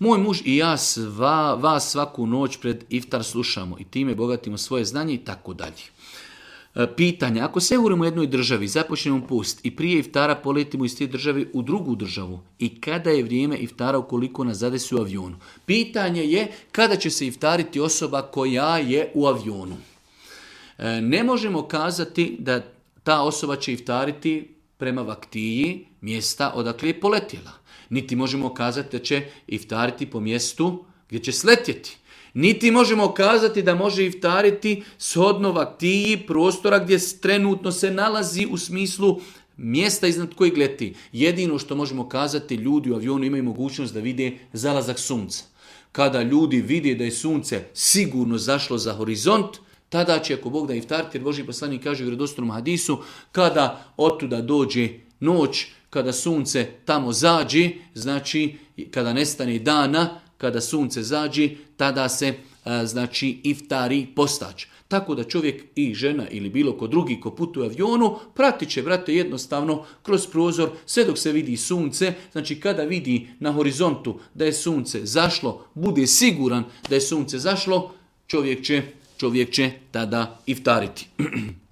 Moj muž i ja vas svaku noć pred iftar slušamo i time bogatimo svoje znanje i tako dalje. Pitanje, ako se urimo u jednoj državi, započnemo post i prije iftara poletimo iz te države u drugu državu i kada je vrijeme iftara ukoliko nas zadesi u avionu? Pitanje je kada će se iftariti osoba koja je u avionu. Ne možemo kazati da ta osoba će iftariti prema vaktiji mjesta odakle je poletjela. Niti možemo kazati da će iftariti po mjestu gdje će sletjeti. Niti možemo kazati da može iftariti shodno vaktiji prostora gdje trenutno se nalazi u smislu mjesta iznad kojeg leti. Jedino što možemo kazati, ljudi u avionu imaju mogućnost da vide zalazak sunca. Kada ljudi vide da je sunce sigurno zašlo za horizont, tada će, ako Bog da, iftariti, jer Božji poslanik kaže u vjerodostojnom hadisu, kada otuda dođe noć, kada sunce tamo zađe, znači kada nestane dana, kada sunce zađe, tada se iftari postać. Tako da čovjek i žena ili bilo ko drugi ko putuje u avionu, pratit će, jednostavno kroz prozor sve dok se vidi sunce. Znači kada vidi na horizontu da je sunce zašlo, bude siguran da je sunce zašlo, čovjek će tada iftariti.